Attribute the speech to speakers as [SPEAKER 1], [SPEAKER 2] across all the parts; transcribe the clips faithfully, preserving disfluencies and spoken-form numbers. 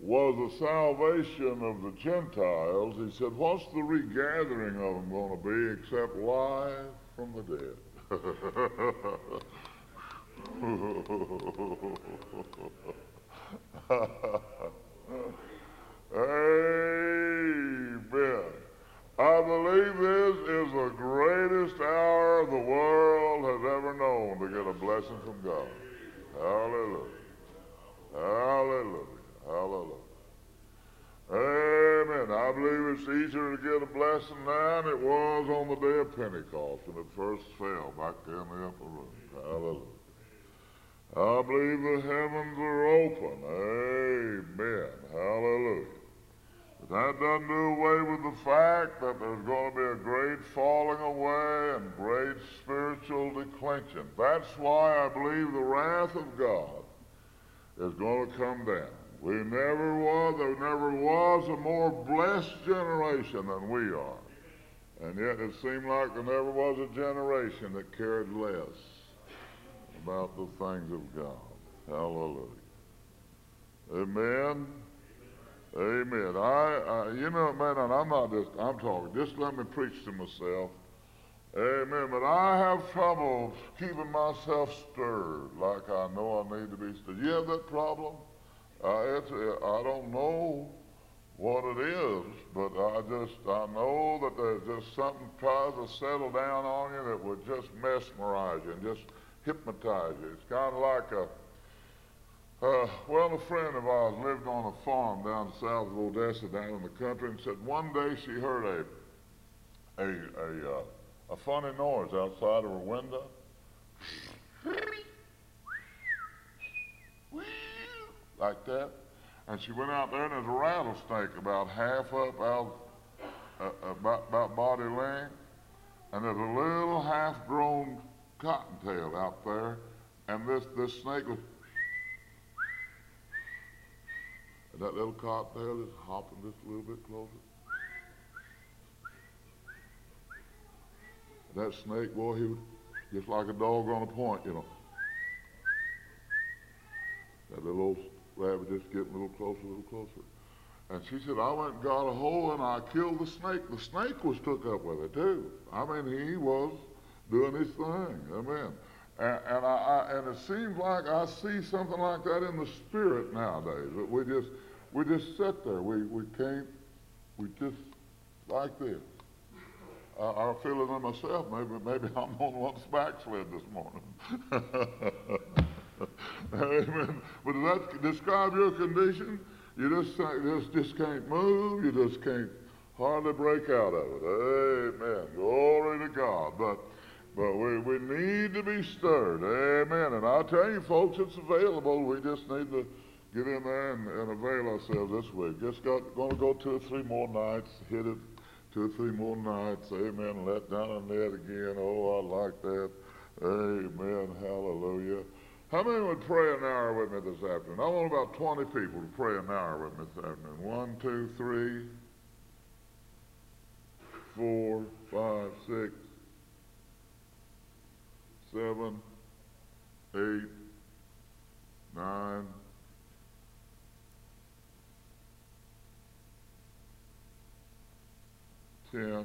[SPEAKER 1] was the salvation of the Gentiles, he said, what's the regathering of them going to be except life from the dead? Amen. I believe this is the greatest hour the world has ever known to get a blessing from God. Hallelujah. Hallelujah. Hallelujah. Amen. I believe it's easier to get a blessing now than it was on the day of Pentecost when it first fell back there in the upper room. Hallelujah. I believe the heavens are open. Amen. Hallelujah. But that doesn't do away with the fact that there's going to be a great falling away and great spiritual declension. That's why I believe the wrath of God is going to come down. We never was, there never was a more blessed generation than we are. And yet it seemed like there never was a generation that cared less about the things of God. Hallelujah. Amen. Amen. I, I you know, man, and I'm not just, I'm talking, just let me preach to myself. Amen. But I have trouble keeping myself stirred like I know I need to be stirred. You have that problem? Uh, it's, I don't know what it is, but I just, I know that there's just something tries to settle down on you that would just mesmerize you and just hypnotize you. It's kind of like a, uh, well, a friend of ours lived on a farm down south of Odessa, down in the country, and said one day she heard a, a, a, uh, a funny noise outside of her window. Like that. And she went out there and there's a rattlesnake about half up out, uh, about, about body length. And there's a little half-grown cottontail out there. And this, this snake was, and that little cottontail is hopping just a little bit closer. And that snake, boy, he was just like a dog on a point, you know. That little old rabbit just getting a little closer, a little closer. And she said, I went and got a hole and I killed the snake. The snake was took up with it too. I mean, he was doing his thing. Amen. And, and, I, I, and it seems like I see something like that in the spirit nowadays. That we just, we just sit there. We, we can't, we just like this. I, I feel it in myself. Maybe, maybe I'm on one backslid this morning. Amen. But does that describe your condition? You just, just, just can't move. You just can't hardly break out of it. Amen. Glory to God. But, but we, we need to be stirred. Amen. And I'll tell you, folks, it's available. We just need to get in there and, and avail ourselves this week. Just got going to go two or three more nights, hit it two or three more nights. Amen. Let down a net again. Oh, I like that. Amen. Hallelujah. How many would pray an hour with me this afternoon? I want about twenty people to pray an hour with me this afternoon. One, two, three, four, five, six, seven, eight, nine, ten.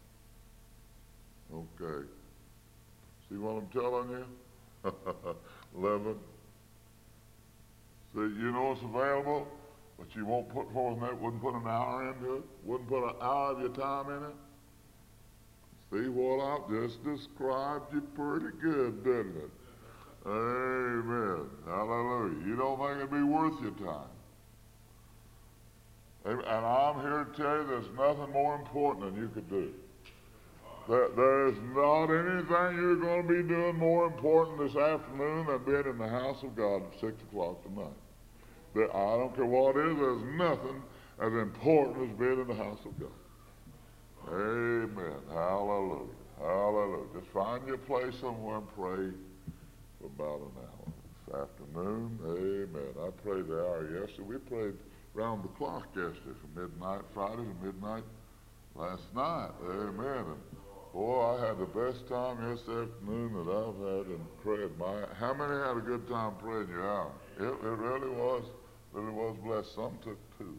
[SPEAKER 1] Okay. See what I'm telling you? eleven. See, you know it's available, but you won't put forth in it, wouldn't put an hour into it, wouldn't put an hour of your time in it. See what I've just described you pretty good, didn't it? Amen. Hallelujah. You don't think it'd be worth your time. And I'm here to tell you there's nothing more important than you could do. There, there's not anything you're going to be doing more important this afternoon than being in the house of God at six o'clock tonight. There, I don't care what it is, there's nothing as important as being in the house of God. Amen. Hallelujah. Hallelujah. Just find your place somewhere and pray for about an hour this afternoon. Amen. I prayed the hour yesterday. We prayed round the clock yesterday from midnight Friday to midnight last night. Amen. And boy, I had the best time yesterday afternoon that I've had in praying. My, how many had a good time praying your hour? It, it really was Really was blessed. Some took two.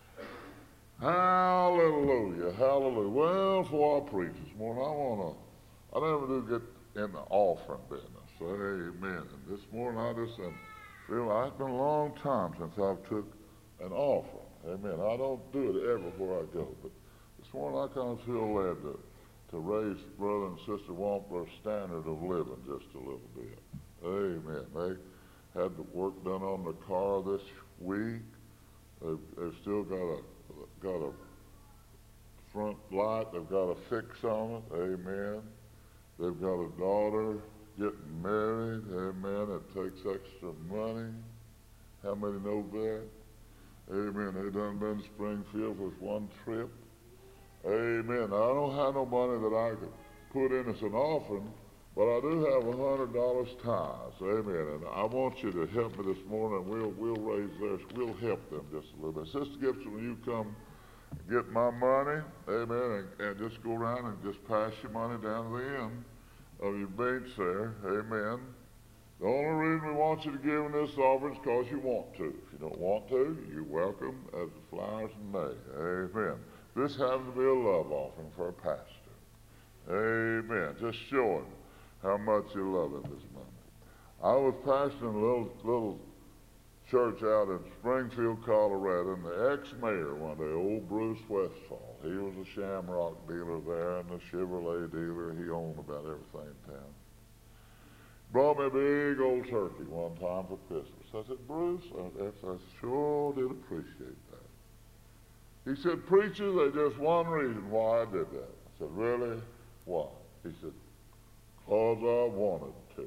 [SPEAKER 1] Hallelujah, hallelujah. Well, before I preach this morning, I want to, I never do get in the offering business. Amen. And this morning I just um, feel like it's been a long time since I've took an offering. Amen. I don't do it ever where I go, but this morning I kind of feel led to, to raise Brother and Sister Wampler's standard of living just a little bit. Amen. They had the work done on the car this week. They've, they've still got a got a front light they've got to fix on it. Amen. They've got a daughter getting married. Amen. It takes extra money. How many know that? Amen. They done been to Springfield for one trip. Amen. I don't have no money that I could put in as an offering, but I do have a hundred dollars tithes. Amen. And I want you to help me this morning. We'll we'll raise theirs. We'll help them just a little bit. Sister Gibson, when you come get my money, amen, and, and just go around and just pass your money down to the end of your bench there. Amen. The only reason we want you to give in this offering is because you want to. If you don't want to, you're welcome as the flowers in May. Amen. This happens to be a love offering for a pastor. Amen. Just showing how much you love him this morning. I was pastoring a little, little church out in Springfield, Colorado, and the ex-mayor one day, old Bruce Westfall, he was a Shamrock dealer there and a Chevrolet dealer. He owned about everything in town. Brought me a big old turkey one time for Christmas. I said, Bruce, I, I sure did appreciate that. He said, preacher, there's just one reason why I did that. I said, really? Why? He said, because I wanted to.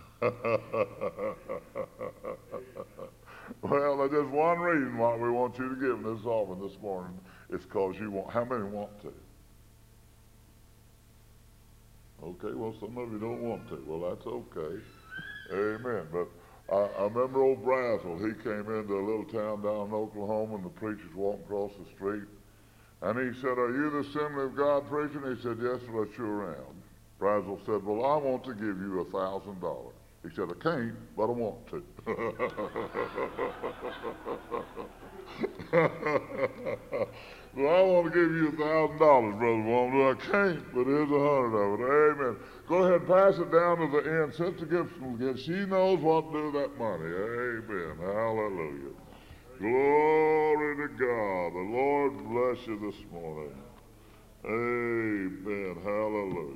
[SPEAKER 1] Well, there's just one reason why we want you to give this offering this morning. It's because you want. How many want to? Okay, well, some of you don't want to. Well, that's okay. Amen. But I, I remember old Brazel. He came into a little town down in Oklahoma, and the preacher's walking across the street. And he said, are you the Assembly of God preacher? And he said, yes, sir, I sure am. Brazel said, well, I want to give you a thousand dollars. He said, I can't, but I want to. Well, I want to give you a thousand dollars, Brother Walter. I can't, but here's a hundred of it. Amen. Go ahead and pass it down to the end. Sister Gibson will get. She knows what to do with that money. Amen. Hallelujah. Glory to God. The Lord bless you this morning. Amen. Hallelujah.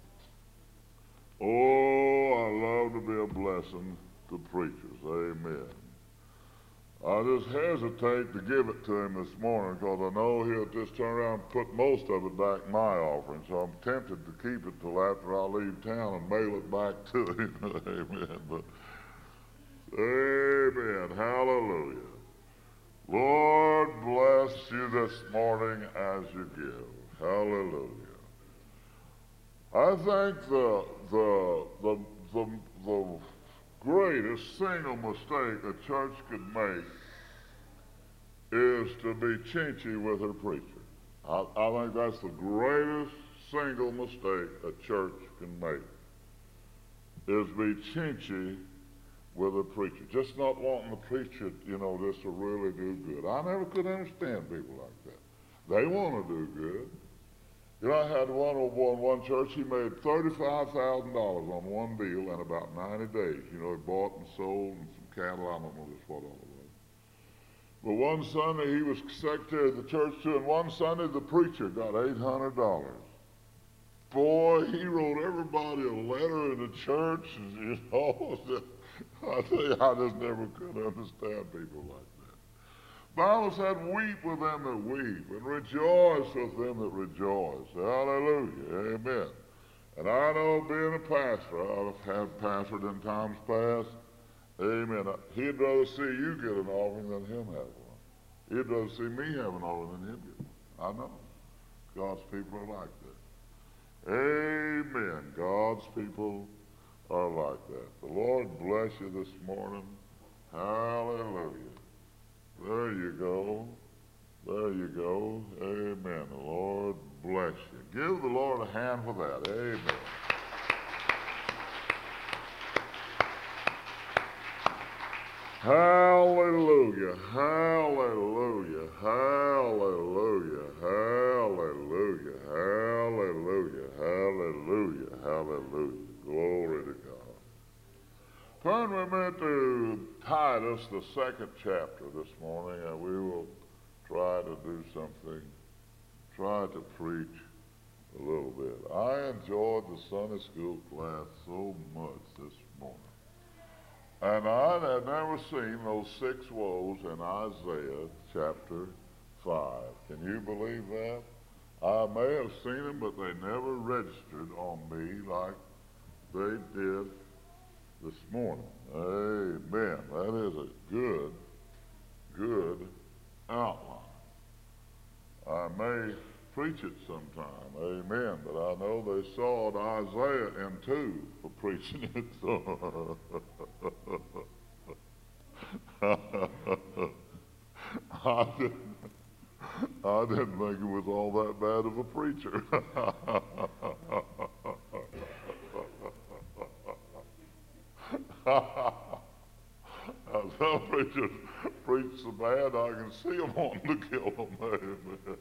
[SPEAKER 1] Oh, I love to be a blessing to preachers. Amen. I just hesitate to give it to him this morning because I know he'll just turn around and put most of it back in my offering. So I'm tempted to keep it till after I leave town and mail it back to him. Amen. But, amen. Hallelujah. Lord bless you this morning as you give. Hallelujah. I think the the the the, the greatest single mistake a church could make is to be chinchy with her preacher. I, I think that's the greatest single mistake a church can make, is be chinchy with a preacher. Just not wanting the preacher, you know, just to really do good. I never could understand people like that. They want to do good. You know, I had one old boy in one church, he made thirty-five thousand dollars on one deal in about ninety days. You know, he bought and sold and some cattle, I don't know just what all it was. But one Sunday, he was secretary of the church too, and one Sunday the preacher got eight hundred dollars. Boy, he wrote everybody a letter in the church, and, you know, I tell you, I just never could understand people like that. The Bible said, weep with them that weep, and rejoice with them that rejoice. Hallelujah. Amen. And I know being a pastor, I've had pastored in times past. Amen. He'd rather see you get an offering than him have one. He'd rather see me have an offering than him get one. I know. God's people are like that. Amen. God's people are like that. The Lord bless you this morning. Hallelujah. There you go. There you go. Amen. The Lord bless you. Give the Lord a hand for that. Amen. Hallelujah, hallelujah, hallelujah, hallelujah, hallelujah, hallelujah, hallelujah. Glory to God. Turn with me to Titus, the second chapter this morning, and we will try to do something, try to preach a little bit. I enjoyed the Sunday school class so much this morning. And I had never seen those six woes in Isaiah chapter five. Can you believe that? I may have seen them, but they never registered on me like they did this morning. Amen. That is a good, good outline. I may preach it sometime. Amen. But I know they sawed Isaiah in two for preaching it. So I didn't, I didn't think it was all that bad of a preacher. Some preachers preach so bad I can see them wanting to kill them. Amen.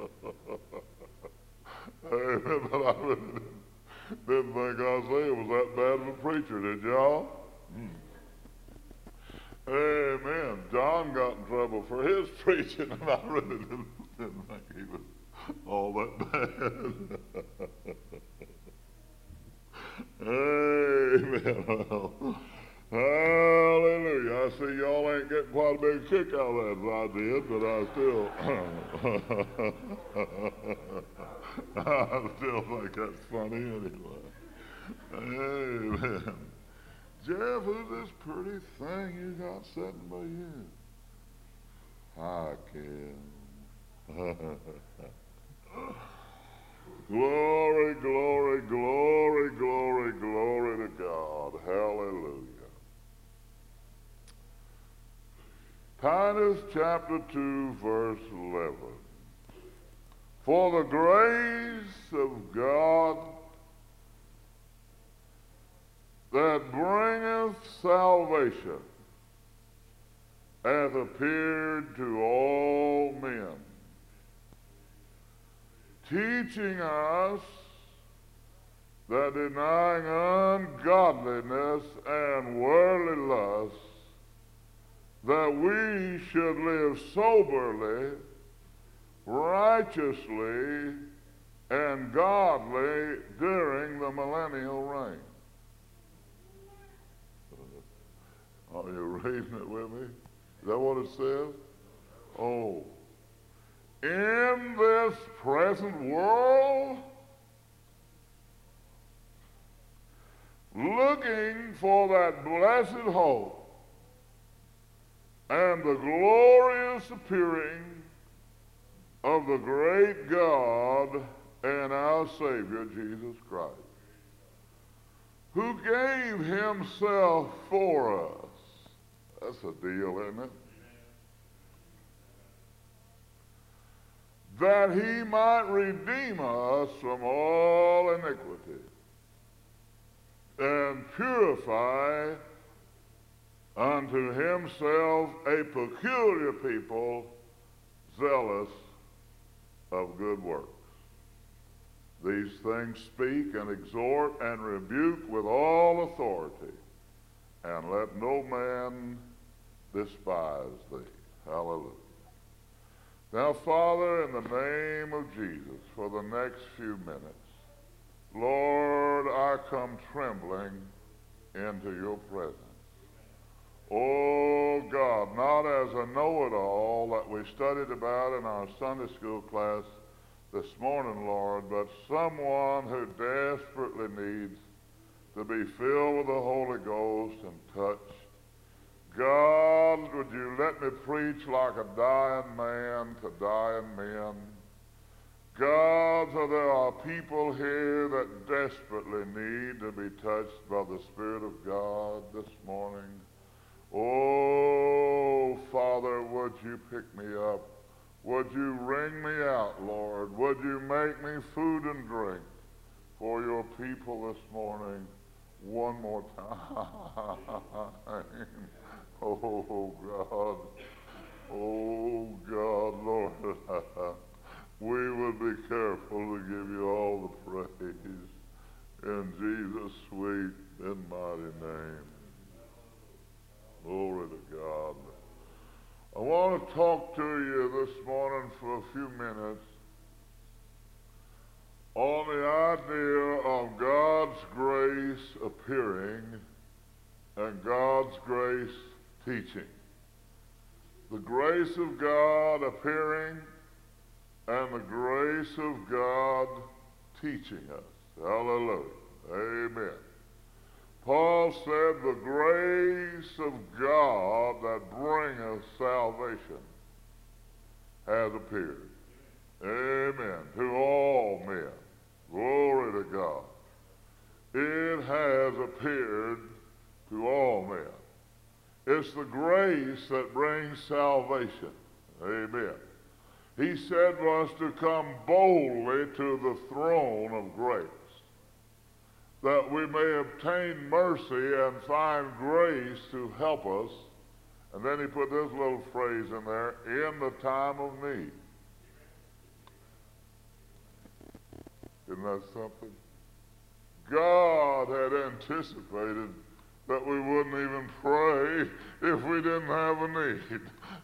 [SPEAKER 1] Amen. But I really didn't, didn't think Isaiah was that bad of a preacher, did y'all? Mm. Amen. John got in trouble for his preaching, and I really didn't, didn't think he was all that bad. Amen. Hallelujah. I see y'all ain't getting quite a big kick out of that as I did, but I still, I still think that's funny anyway. Amen. Jeff, who's this pretty thing you got sitting by you? Hi, Kim. Glory, glory, glory, glory, glory to God. Hallelujah. Titus chapter two, verse eleven. For the grace of God that bringeth salvation hath appeared to all men, teaching us that denying ungodliness and worldly lusts, that we should live soberly, righteously, and godly during the millennial reign. Are you reading it with me? Is that what it says? Oh. In this present world, looking for that blessed hope and the glorious appearing of the great God and our Savior, Jesus Christ, who gave himself for us. That's a deal, isn't it? That he might redeem us from all iniquity and purify unto himself a peculiar people, zealous of good works. These things speak and exhort and rebuke with all authority, and let no man despise thee. Hallelujah. Now, Father, in the name of Jesus, for the next few minutes, Lord, I come trembling into your presence. Oh, God, not as a know-it-all that we studied about in our Sunday school class this morning, Lord, but someone who desperately needs to be filled with the Holy Ghost and touched. God, would you let me preach like a dying man to dying men? God, so there are people here that desperately need to be touched by the Spirit of God this morning. Oh, Father, would you pick me up? Would you wring me out, Lord? Would you make me food and drink for your people this morning one more time? Oh, God. Oh, God, Lord. We would be careful to give you all the praise in Jesus' sweet and mighty name. Glory to God. I want to talk to you this morning for a few minutes on the idea of God's grace appearing and God's grace teaching. The grace of God appearing and the grace of God teaching us. Hallelujah. Amen. Paul said the grace of God that bringeth salvation has appeared. Amen. To all men. Glory to God. It has appeared to all men. It's the grace that brings salvation. Amen. He said for us to come boldly to the throne of grace, that we may obtain mercy and find grace to help us. And then he put this little phrase in there, in the time of need. Isn't that something? God had anticipated that we wouldn't even pray if we didn't have a need.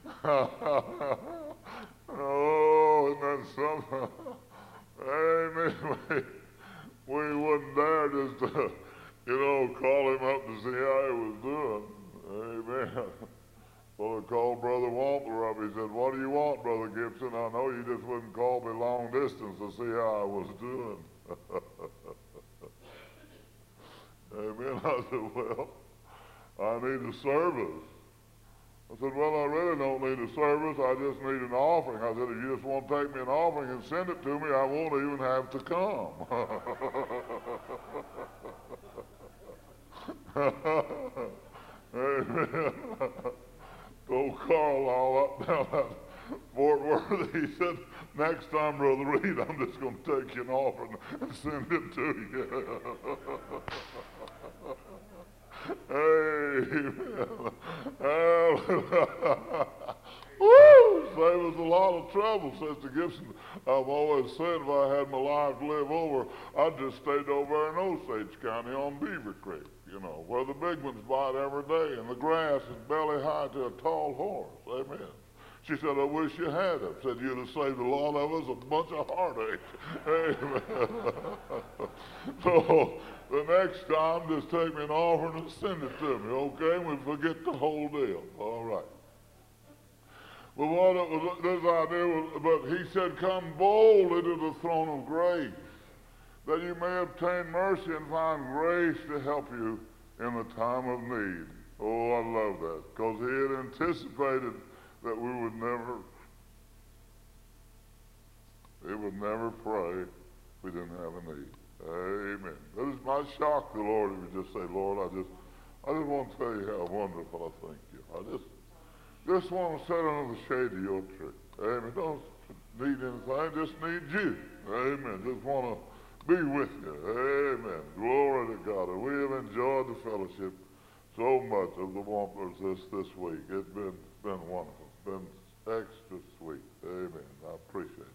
[SPEAKER 1] Oh, isn't that something? Amen. We wouldn't dare just, uh, you know, call him up to see how he was doing. Amen. Well, I called Brother Wampler up. He said, what do you want, Brother Gibson? I know you just wouldn't call me long distance to see how I was doing. Amen. I said, well, I need a service. I said, well, I really don't need a service. I just need an offering. I said, if you just want to take me an offering and send it to me, I won't even have to come. Amen. Old Carl all up down at Fort Worth, he said, next time, Brother Reed, I'm just going to take you an offering and send it to you. Amen. Woo! Save us a lot of trouble, Sister Gibson. I've always said if I had my life to live over, I'd just stayed over in Osage County on Beaver Creek, you know, where the big ones bite every day and the grass is belly high to a tall horse. Amen. She said, I wish you had it. Said, you'd have saved a lot of us a bunch of heartache. Amen. So the next time, just take me an offering and send it to me, okay? And we forget the whole deal. All right. But what it was, this idea was, but he said, come boldly to the throne of grace, that you may obtain mercy and find grace to help you in the time of need. Oh, I love that, because he had anticipated that we would never, we would never pray if we didn't have a need. Amen. That is my shock the Lord if you just say, Lord, I just, I just want to tell you how wonderful I think you. I just, just want to sit under the shade of your tree. Amen. Don't need anything, just need you. Amen. Just want to be with you. Amen. Glory to God. And we have enjoyed the fellowship so much of the Wamplers this, this week. It's been, been wonderful. Been extra sweet. Amen. I appreciate it.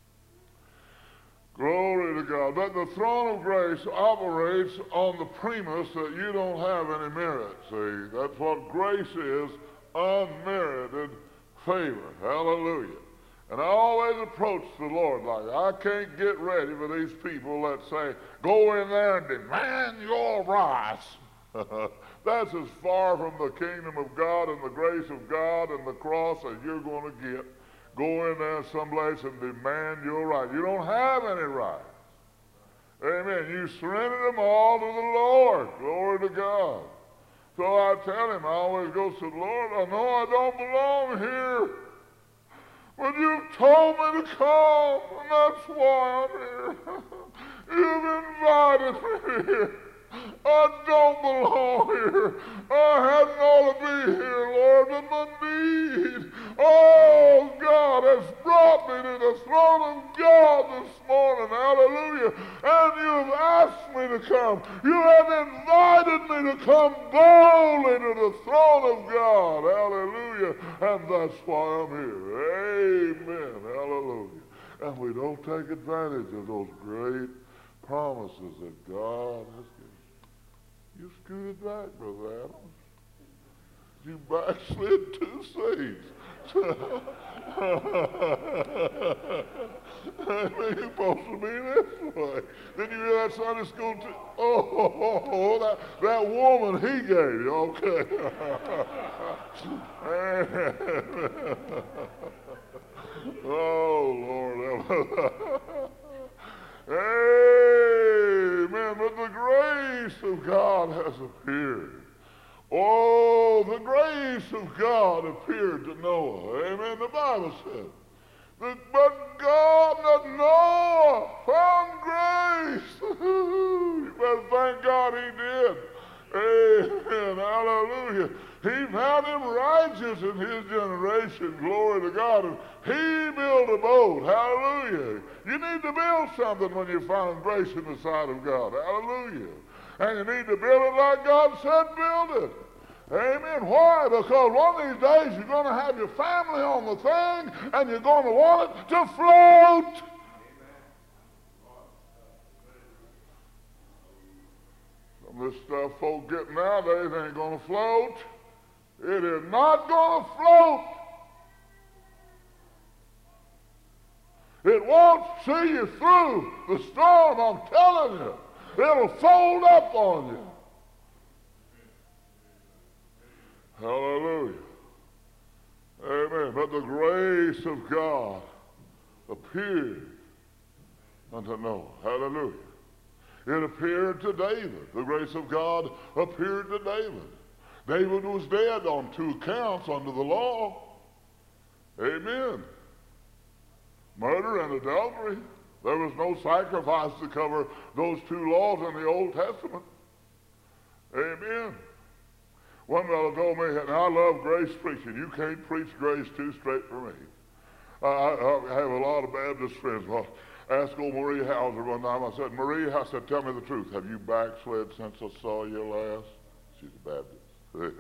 [SPEAKER 1] Glory to God. But the throne of grace operates on the premise that you don't have any merit. See, that's what grace is, unmerited favor. Hallelujah. And I always approach the Lord like, I can't get ready for these people that say, go in there and demand your rights. That's as far from the kingdom of God and the grace of God and the cross as you're going to get. Go in there someplace and demand your right. You don't have any rights. Amen. You surrender them all to the Lord. Glory to God. So I tell him, I always go to the Lord, I know I don't belong here, but you've told me to come, and that's why I'm here. You've invited me here. I don't belong here. I hadn't ought to be here, Lord, but my need, oh, God has brought me to the throne of God this morning. Hallelujah. And you've asked me to come. You have invited me to come boldly to the throne of God. and that's why I'm here. Amen. Hallelujah. And we don't take advantage of those great promises that God has given. You scooted back, Brother Adams. You backslid two seats. You're supposed to be this way. Didn't you hear that Sunday school too? Oh, oh, oh, oh, that, that woman he gave you. Okay. Oh, Lord. Amen. But the grace of God has appeared. Oh, the grace of God appeared to Noah. Amen. The Bible says, that, but God that Noah found grace. You better thank God he did. Amen. Hallelujah. He found him righteous in his generation. Glory to God. And he built a boat. Hallelujah. You need to build something when you find grace in the sight of God. Hallelujah. And you need to build it like God said build it. Amen. Why? Because one of these days you're going to have your family on the thing and you're going to want it to float. Some of this stuff folk get nowadays ain't going to float. It is not going to float. It won't see you through the storm, I'm telling you. It'll fold up on you. Hallelujah. Amen. But the grace of God appeared unto Noah. Hallelujah. It appeared to David. The grace of God appeared to David. David was dead on two counts under the law. Amen. Murder and adultery. There was no sacrifice to cover those two laws in the Old Testament. Amen. One fellow told me, and I love grace preaching. You can't preach grace too straight for me. I, I, I have a lot of Baptist friends. Well, I asked old Marie Hauser one time. I said, Marie, I said, tell me the truth. Have you backslid since I saw you last? She's a Baptist.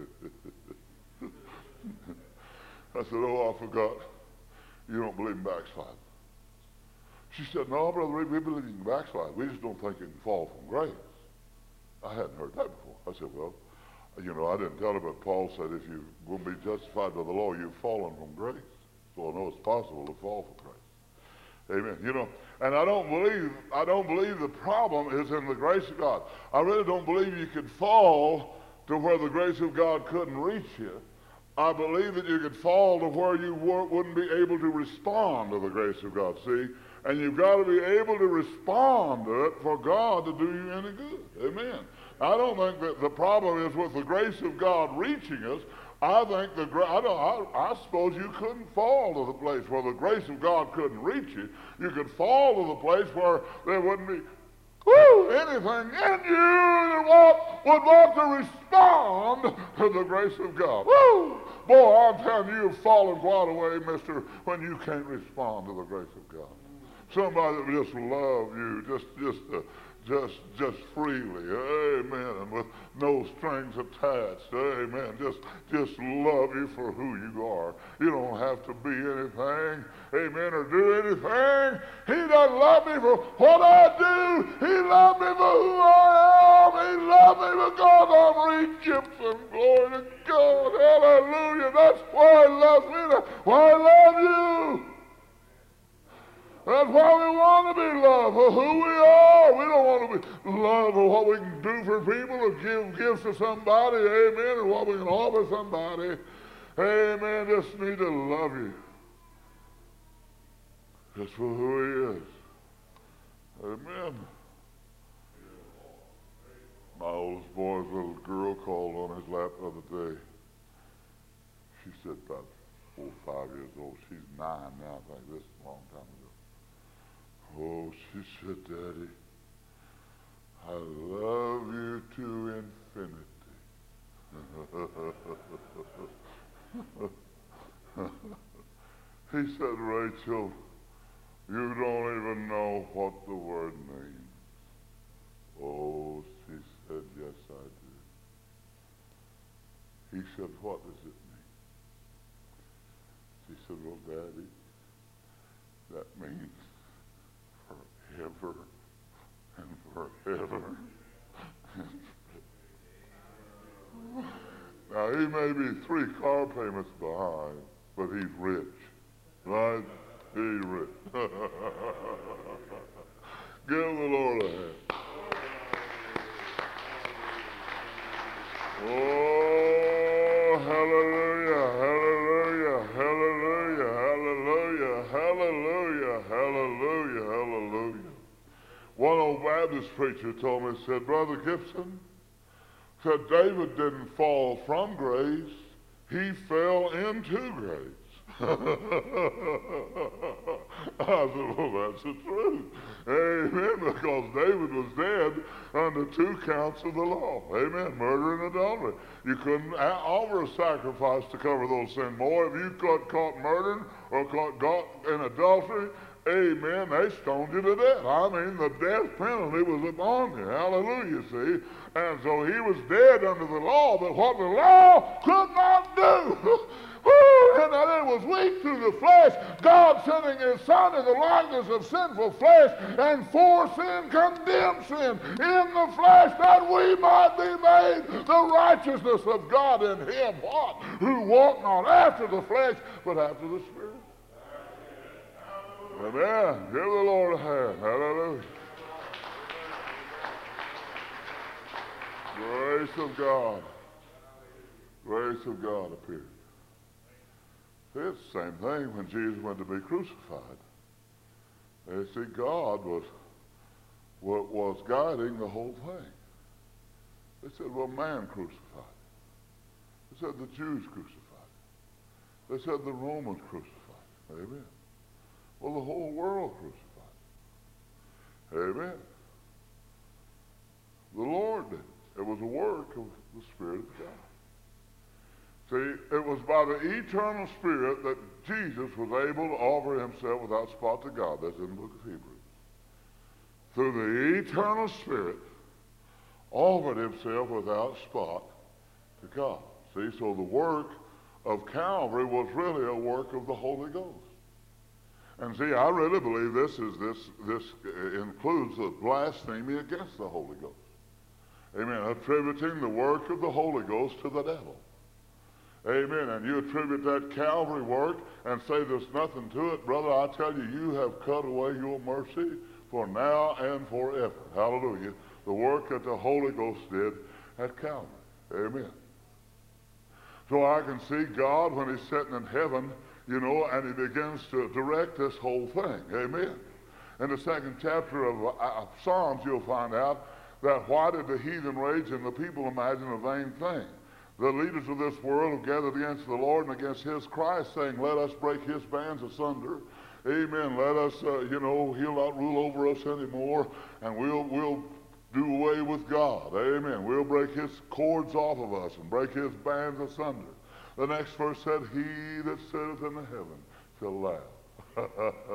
[SPEAKER 1] I said, oh, I forgot. You don't believe in backslide. She said, no, Brother Reed, we believe in backslide. We just don't think you can fall from grace. I hadn't heard that before. I said, well, you know, I didn't tell her, but Paul said if you will be justified by the law, you've fallen from grace. So I know it's possible to fall from grace. Amen. You know, and I don't believe, I don't believe the problem is in the grace of God. I really don't believe you could fall to where the grace of God couldn't reach you. I believe that you could fall to where you wouldn't be able to respond to the grace of God. See? And you've got to be able to respond to it for God to do you any good. Amen. I don't think that the problem is with the grace of God reaching us. I think the I, don't, I, I suppose you couldn't fall to the place where the grace of God couldn't reach you. You could fall to the place where there wouldn't be whoo, anything in you that want, would want to respond to the grace of God. Woo! Boy, I'm telling you, you've fallen quite away, mister, when you can't respond to the grace of God. Somebody that will just love you, just, just, uh, just, just freely, amen, and with no strings attached, amen. Just, just love you for who you are. You don't have to be anything, amen, or do anything. He doesn't love me for what I do. He loves me for who I am. He loves me because I'm Egyptian. Glory to God, hallelujah. That's why he loves me. That's why I love you. That's why we want to be loved for who we are. We don't want to be loved for what we can do for people or give gifts to somebody, amen, or what we can offer somebody. Amen, just need to love you. Just for who he is. Amen. My oldest boy's little girl called on his lap the other day. She said about four or five years old. She's nine now, I think. This is a long time ago. Oh, she said, Daddy, I love you to infinity. He said, Rachel, you don't even know what the word means. Oh, she said, yes, I do. He said, what does it She said, well, Daddy, that means forever and forever. Now, he may be three car payments behind, but he's rich, right? He's rich. Give the Lord a hand. Oh, hallelujah, hallelujah, hallelujah, hallelujah, hallelujah, hallelujah, hallelujah. One old Baptist preacher told me, said, Brother Gibson, said David didn't fall from grace, he fell into grace. I said, well, that's the truth. Amen, because David was dead under two counts of the law. Amen, murder and adultery. You couldn't offer a sacrifice to cover those sins. Boy, if you got caught murdering or caught, got in adultery, amen, they stoned you to death. I mean, the death penalty was upon you. Hallelujah, see. And so he was dead under the law, but what the law could not do. Woo, and that it was weak through the flesh, God sending his Son in the likeness of sinful flesh, and for sin condemned sin in the flesh, that we might be made the righteousness of God in him. What? Who walk not after the flesh, but after the Spirit. Amen. Give the Lord a hand. Hallelujah. Grace of God. Grace of God appeared. See, it's the same thing when Jesus went to be crucified. You see, God was, was guiding the whole thing. They said, well, man crucified. They said the Jews crucified. They said the Romans crucified. Amen. Well, the whole world crucified. Amen. The Lord did. It was a work of the Spirit of God. See, it was by the eternal Spirit that Jesus was able to offer himself without spot to God. That's in the book of Hebrews. Through the eternal Spirit, offered himself without spot to God. See, so the work of Calvary was really a work of the Holy Ghost. And see, I really believe this is this this includes the blasphemy against the Holy Ghost. Amen. Attributing the work of the Holy Ghost to the devil. Amen. And you attribute that Calvary work and say there's nothing to it, brother, I tell you, you have cut away your mercy for now and forever. Hallelujah. The work that the Holy Ghost did at Calvary. Amen. So I can see God when he's sitting in heaven, you know, and he begins to direct this whole thing. Amen. In the second chapter of uh, Psalms, you'll find out that why did the heathen rage and the people imagine a vain thing? The leaders of this world have gathered against the Lord and against his Christ, saying, let us break his bands asunder. Amen. Let us, uh, you know, he'll not rule over us anymore, and we'll, we'll do away with God. Amen. We'll break his cords off of us and break his bands asunder. The next verse said, he that sitteth in the heaven shall laugh.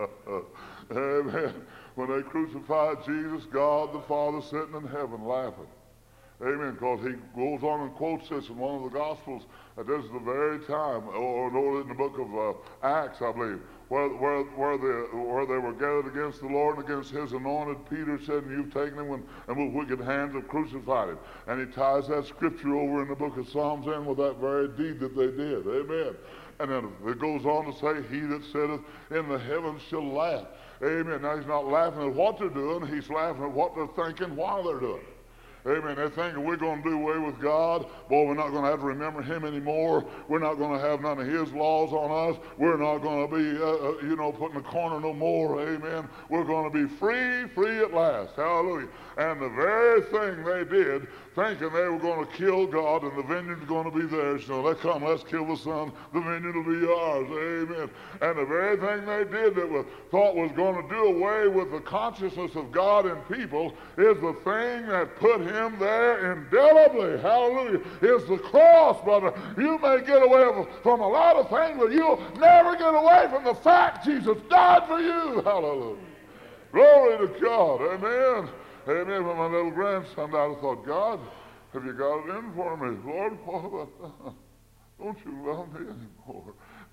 [SPEAKER 1] Amen. When they crucified Jesus, God the Father sitting in heaven laughing. Amen. Because he goes on and quotes this in one of the Gospels that this is the very time, or, or in the book of uh, Acts, I believe, where, where, where, they, where they were gathered against the Lord and against his anointed. Peter said, and you've taken him and, and with wicked hands have crucified him. And he ties that scripture over in the book of Psalms in with that very deed that they did. Amen. And then it goes on to say, he that sitteth in the heavens shall laugh. Amen. Now he's not laughing at what they're doing, he's laughing at what they're thinking while they're doing it. Amen. They're thinking we're going to do away with God. Boy, we're not going to have to remember him anymore. We're not going to have none of his laws on us. We're not going to be, uh, uh, you know, put in the corner no more. Amen. We're going to be free, free at last. Hallelujah. And the very thing they did, thinking they were going to kill God and the vineyard's going to be theirs. So they come, let's kill the Son. The vineyard will be ours. Amen. And the very thing they did that was, thought was going to do away with the consciousness of God in people is the thing that put him him there indelibly. Hallelujah. Is the cross, brother. You may get away from a lot of things, but you'll never get away from the fact Jesus died for you. Hallelujah. Glory to God. Amen. Amen. When my little grandson died, I thought, God, have you got it in for me? Lord, what about that? Don't you love me anymore?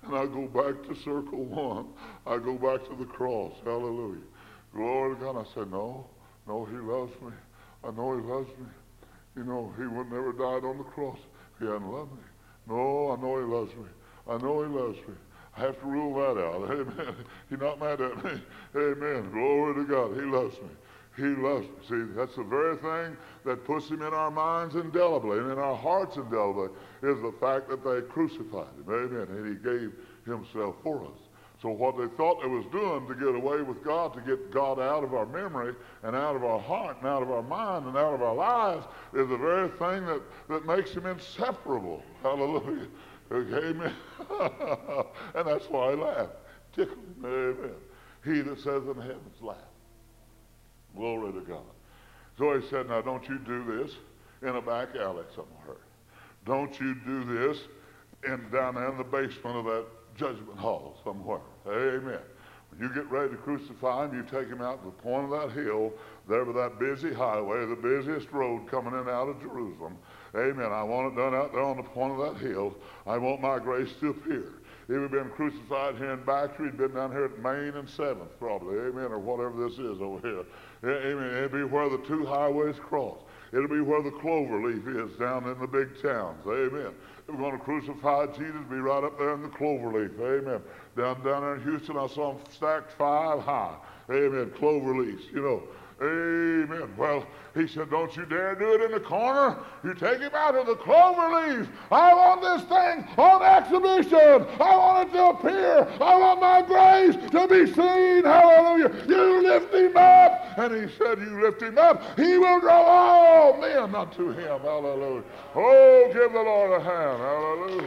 [SPEAKER 1] and I go back to circle one. I go back to the cross. Hallelujah. Glory to God. I said, no, no, he loves me. I know he loves me. You know, he would never died on the cross if he hadn't loved me. No, I know he loves me. I know he loves me. I have to rule that out. Amen. He's not mad at me. Amen. Glory to God. He loves me. He loves me. See, that's the very thing that puts him in our minds indelibly and in our hearts indelibly, is the fact that they crucified him. Amen. And he gave himself for us. So what they thought they was doing to get away with God, to get God out of our memory and out of our heart and out of our mind and out of our lives, is the very thing that, that makes him inseparable. Hallelujah. Amen. And that's why I laugh. Tickle him. Amen. He that says in the heavens, laugh. Glory to God. So he said, now don't you do this in a back alley somewhere. Don't you do this in down there in the basement of that judgment hall somewhere. Amen. When you get ready to crucify him, you take him out to the point of that hill, there by that busy highway, the busiest road coming in and out of Jerusalem. Amen. I want it done out there on the point of that hill. I want my grace to appear. If he'd been crucified here in Baxter, he'd been down here at Main and seventh probably. Amen. Or whatever this is over here. Amen. It'd be where the two highways cross. It'll be where the clover leaf is down in the big towns. Amen. If we're going to crucify Jesus, be right up there in the clover leaf. Amen. Down, down there in Houston, I saw them stacked five high. Amen. Clover leaves, you know. Amen. Well, he said, don't you dare do it in the corner. You take him out of the clover leaves. I want this thing on exhibition. I want it to appear. I want my grace to be seen. Hallelujah. You lift him up. And he said, you lift him up, he will draw all men unto him. Hallelujah. Oh, give the Lord a hand. Hallelujah.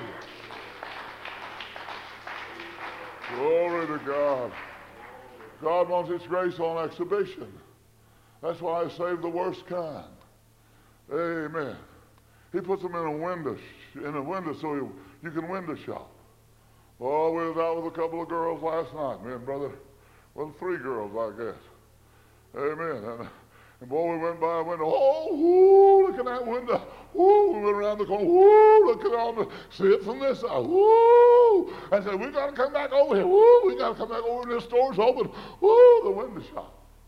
[SPEAKER 1] Glory to God. God wants his grace on exhibition. That's why I save the worst kind. Amen. He puts them in a window, in a window so you, you can window shop. Oh, we was out with a couple of girls last night, me and brother, well, three girls, I guess. Amen. And, and boy, we went by a window. Oh, whoo, look at that window. Whoo, we went around the corner. Whoo, look at all the, see it from this side. Whoo. I said, we got to come back over here. Whoo, we got to come back over here. This store's open. Whoo, the window shop.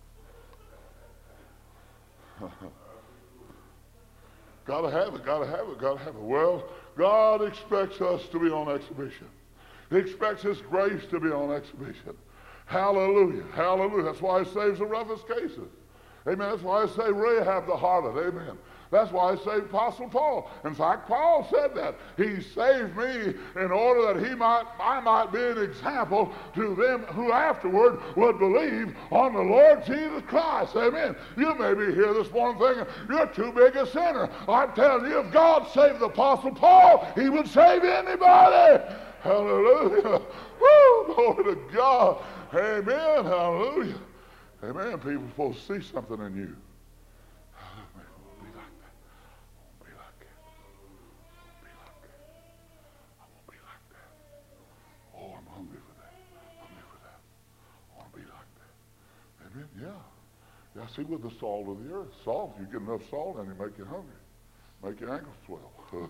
[SPEAKER 1] Gotta have it, gotta have it, gotta have it. Well, God expects us to be on exhibition. He expects his grace to be on exhibition. Hallelujah, hallelujah. That's why he saves the roughest cases. Amen. That's why I say Rahab the harlot. Amen. That's why I saved Apostle Paul. In fact, Paul said that. He saved me in order that he might, I might be an example to them who afterward would believe on the Lord Jesus Christ. Amen. You may be here this morning thinking, you're too big a sinner. I'm telling you, if God saved the Apostle Paul, he would save anybody. Hallelujah. Woo, glory to God. Amen. Hallelujah. Amen. People are supposed to see something in you. Yeah. Yeah, see, with the salt of the earth. Salt, you get enough salt and it make you hungry. Make your ankles swell.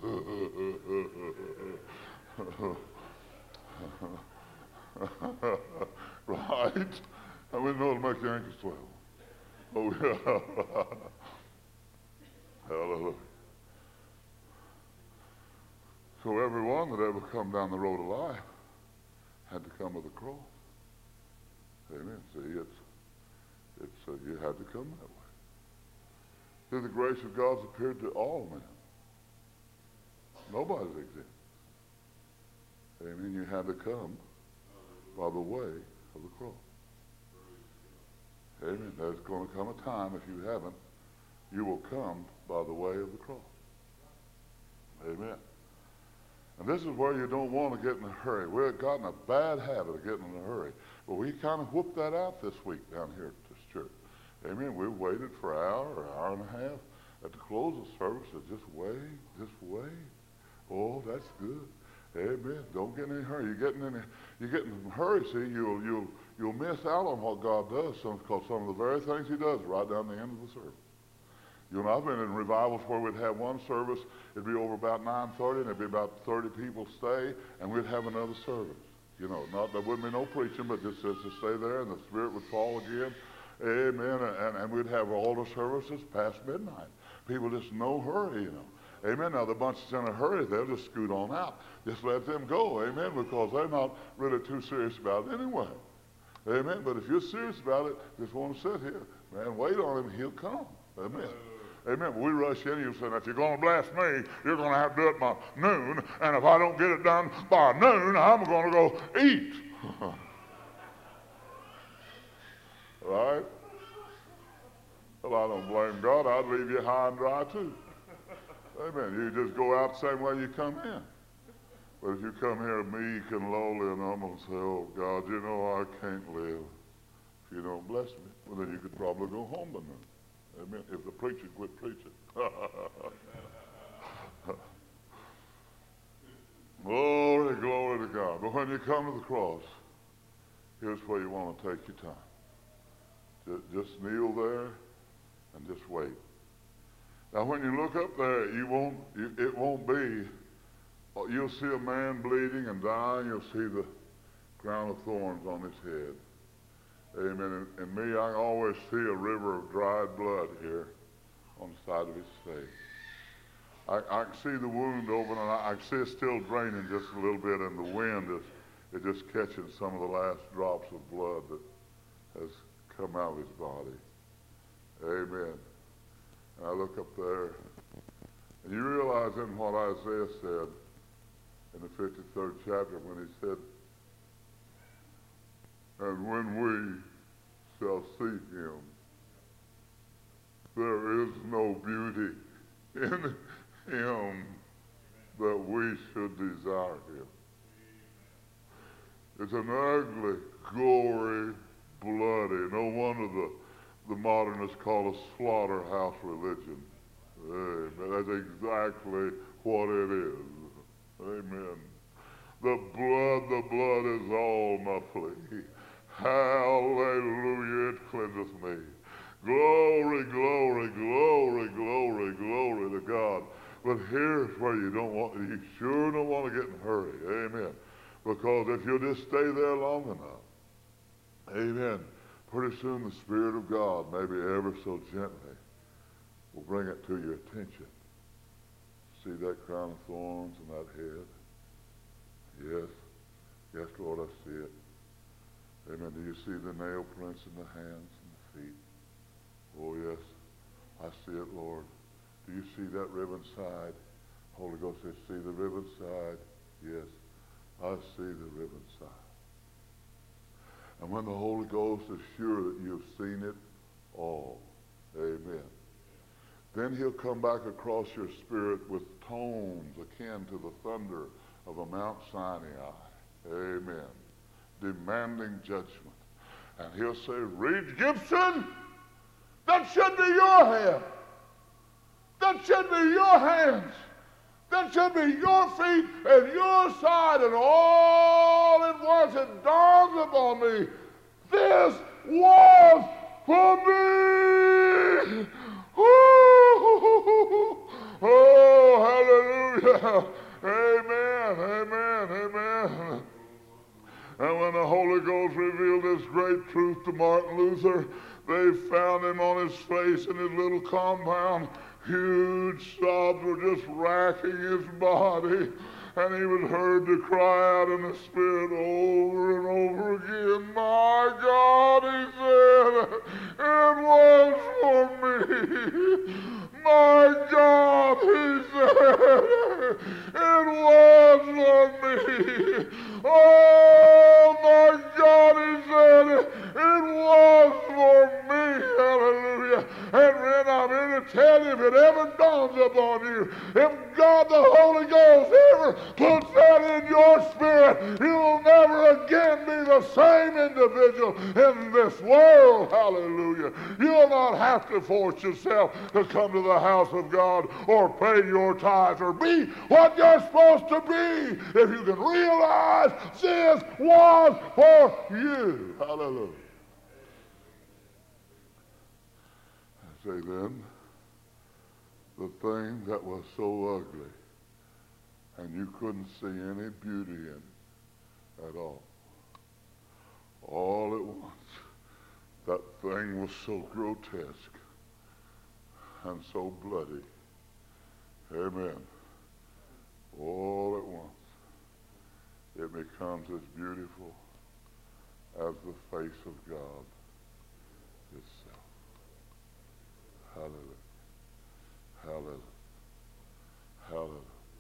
[SPEAKER 1] Right? I mean, know it'll make your ankles swell. Oh, yeah. Hallelujah. So everyone that ever come down the road of life had to come with a cross. Amen. See, it's It's, uh, you had to come that way. See, the grace of God's appeared to all men. Nobody's exempt. Amen. You had to come by the way of the cross. Amen. There's going to come a time, if you haven't, you will come by the way of the cross. Amen. And this is where you don't want to get in a hurry. We've gotten a bad habit of getting in a hurry. But we kind of whooped that out this week down here at this church. Amen. We waited for an hour or an hour and a half at the close of service to just wait, just wait. Oh, that's good. Amen. Don't get in a hurry. You're getting in a, you're getting in a hurry, see, you'll, you'll, you'll miss out on what God does, because some of the very things he does right down the end of the service. You know, I've been in revivals where we'd have one service, it'd be over about nine thirty, and it'd be about thirty people stay, and we'd have another service. You know, not there wouldn't be no preaching, but just, just to stay there, and the Spirit would fall again. Amen. And, and we'd have all the services past midnight. People just no hurry, you know. Amen. Now the bunch is in a hurry, they'll just scoot on out. Just let them go. Amen. Because they're not really too serious about it anyway. Amen. But if you're serious about it, just want to sit here. Man, wait on him, he'll come. Amen. Amen. But we rush in, you say, if you're going to bless me, you're going to have to do it by noon. And if I don't get it done by noon, I'm going to go eat. Right? Well, I don't blame God. I'd leave you high and dry too. Amen. You just go out the same way you come in. But if you come here meek and lowly and humble and say, oh, God, you know I can't live if you don't bless me, well, then you could probably go home by noon. Amen. If the preacher quit preaching. Glory, glory to God. But when you come to the cross, here's where you want to take your time. Just, just kneel there and just wait. Now, when you look up there, you won't. You, it won't be. You'll see a man bleeding and dying. You'll see the crown of thorns on his head. Amen. And, and me, I always see a river of dried blood here on the side of his face. I, I can see the wound open, and I, I can see it still draining just a little bit, and the wind is it just catching some of the last drops of blood that has come out of his body. Amen. And I look up there, and you realize then what Isaiah said in the fifty-third chapter when he said, and when we shall see him, there is no beauty in him that we should desire him. It's an ugly, gory, bloody, no wonder the, the modernists call it slaughterhouse religion. Amen. That's exactly what it is. Amen. The blood, the blood is all my plea. Hallelujah, it cleanseth me. Glory, glory, glory, glory, glory to God. But here's where you don't want, you sure don't want to get in a hurry. Amen. Because if you'll just stay there long enough, amen, pretty soon the Spirit of God, maybe ever so gently, will bring it to your attention. See that crown of thorns on that head? Yes. Yes, Lord, I see it. Amen. Do you see the nail prints in the hands and the feet? Oh, yes. I see it, Lord. Do you see that ribbon side? Holy Ghost says, see the ribbon side? Yes. I see the ribbon side. And when the Holy Ghost is sure that you've seen it all, amen, then he'll come back across your spirit with tones akin to the thunder of a Mount Sinai, amen, demanding judgment. And he'll say, Reed Gibson, that should be your hand. That should be your hands. That should be your feet and your side, and all it was, it dawns upon me. This was for me. Ooh, oh, hallelujah. Amen, amen, amen. And when the Holy Ghost revealed this great truth to Martin Luther, they found him on his face in his little compound. Huge sobs were just racking his body, and he was heard to cry out in the Spirit over and over again, my God, he said, it was for me. My God, he said, it was for me. Oh, my God, he said, it was for me. Hallelujah. And friend, I'm here to tell you, if it ever dawns upon you, if God the Holy Ghost ever puts that in your spirit, you'll never again be the same individual in this world. Hallelujah. You'll not have to force yourself to come to the house of God or pay your tithes or be what you're supposed to be if you can realize this was for you. Hallelujah. I say then, the thing that was so ugly and you couldn't see any beauty in it at all, thing was so grotesque and so bloody. Amen. All at once, it becomes as beautiful as the face of God itself. Hallelujah. Hallelujah. Hallelujah.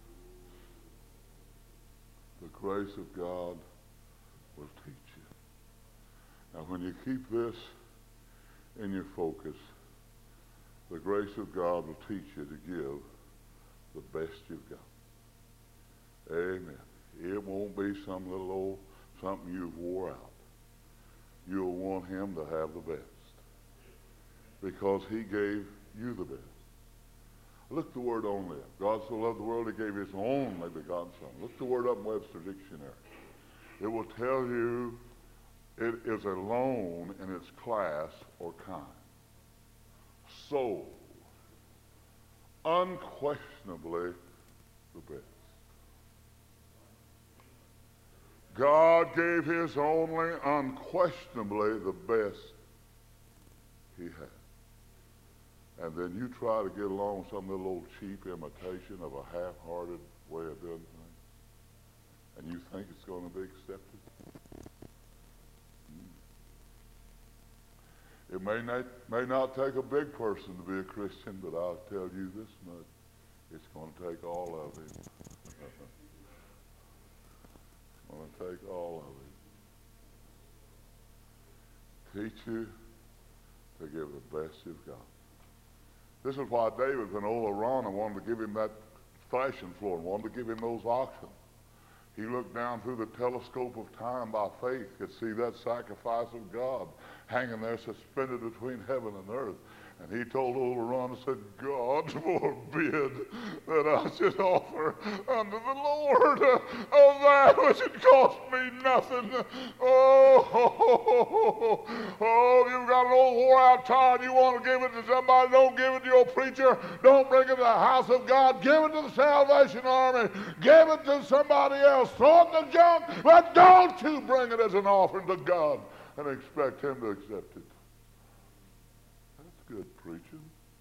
[SPEAKER 1] The grace of God will teach you. Now, when you keep this in your focus, the grace of God will teach you to give the best you've got. Amen. It won't be some little old something you've wore out. You'll want him to have the best because he gave you the best. Look the word only up. God so loved the world he gave his only begotten Son. Look the word up in Webster Dictionary. It will tell you it is alone in its class or kind. So, unquestionably the best. God gave his only, unquestionably the best he had. And then you try to get along with some little old cheap imitation of a half-hearted way of doing things, and you think it's going to be accepted. It may not, may not take a big person to be a Christian, but I'll tell you this much. It's going to take all of him. It's going to take all of him. Teach you to give the best you've got. This is why David, when old Araunah wanted to give him that threshing floor and wanted to give him those oxen, he looked down through the telescope of time by faith, could see that sacrifice of God hanging there suspended between heaven and earth. And he told old Araunah, said, God forbid that I should offer unto the Lord of that which had cost me nothing. Oh, oh, oh, oh, oh, you've got an old wore-out tire and you want to give it to somebody, don't give it to your preacher. Don't bring it to the house of God. Give it to the Salvation Army. Give it to somebody else. Throw it in the junk, but don't you bring it as an offering to God and expect him to accept it. Good preaching.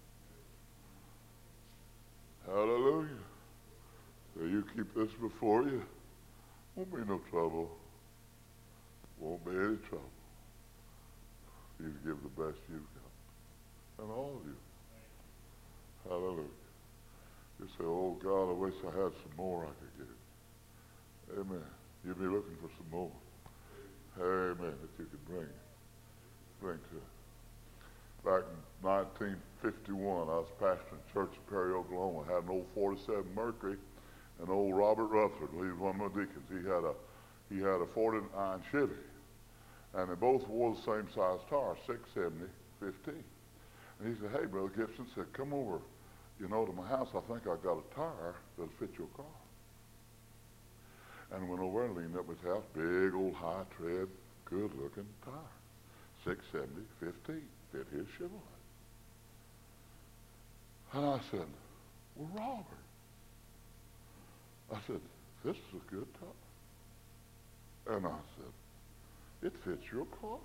[SPEAKER 1] Hallelujah. So you keep this before you. Won't be no trouble. Won't be any trouble. You give the best you've got. And all of you. Hallelujah. You say, oh God, I wish I had some more I could give. Amen. You'll be looking for some more. Amen. That you could bring. Bring to it. Back in nineteen fifty-one, I was pastoring a church in Perry, Oklahoma. I had an old forty-seven Mercury, and old Robert Rutherford, he was one of my deacons. He had a he had a forty-nine Chevy, and they both wore the same size tire, six seventy, fifteen. And he said, "Hey, Brother Gibson," said, "come over, you know, to my house. I think I got a tire that'll fit your car." And went over and leaned up his house, big old high tread, good-looking tire, six seventy, fifteen. Fit his Chevrolet. And I said, well, Robert, I said, this is a good tire. And I said, it fits your car.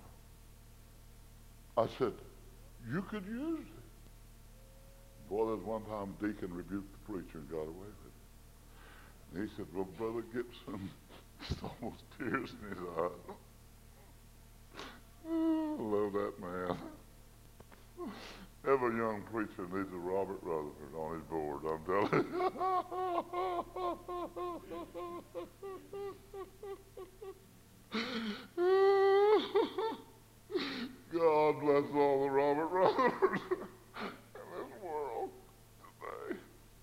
[SPEAKER 1] I said, you could use it. Boy, there's one time Deacon rebuked the preacher and got away with it. And he said, well, Brother Gibson, it's almost tears in his eyes. Oh, I love that man. Every young preacher needs a Robert Rutherford on his board, I'm telling you. God bless all the Robert Rutherfords in this world today.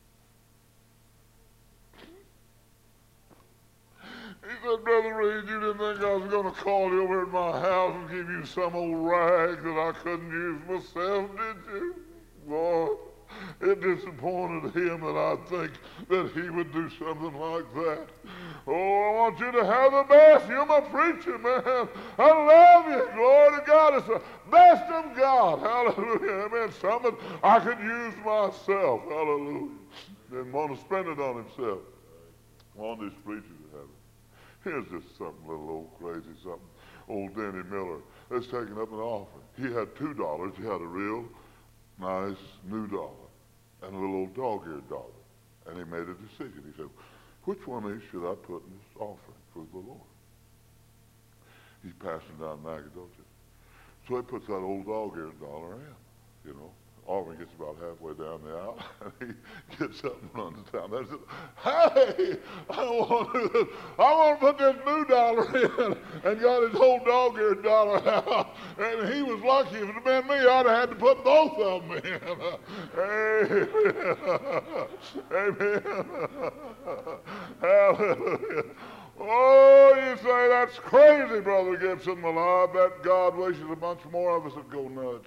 [SPEAKER 1] He said, Brother Reed, you didn't think I was going to call you over at my house and give you some old rag that I couldn't use myself, did you? Boy, it disappointed him that I'd think that he would do something like that. Oh, I want you to have the best. You're my preacher, man. I love you. Glory to God. It's the best of God. Hallelujah. Amen. Something I could use myself. Hallelujah. Didn't want to spend it on himself. I want these preachers to have it. Here's just something, little old crazy something. old Denny Miller, that's taking up an offering. He had two dollars. He had a real nice new dollar and a little old dog-eared dollar. And he made a decision. He said, which one of these should I put in this offering for the Lord? He's passing down Nacogdoches. So he puts that old dog-eared dollar in, you know. Auburn gets about halfway down the aisle, and he gets up and runs down there and says, hey, I want to, I want to put this new dollar in, and got his old dog-eared dollar out. And he was lucky. If it had been me, I'd have had to put both of them in. Amen. Amen. Hallelujah. Oh, you say that's crazy, Brother Gibson. Well, I bet God wishes a bunch more of us would go nuts.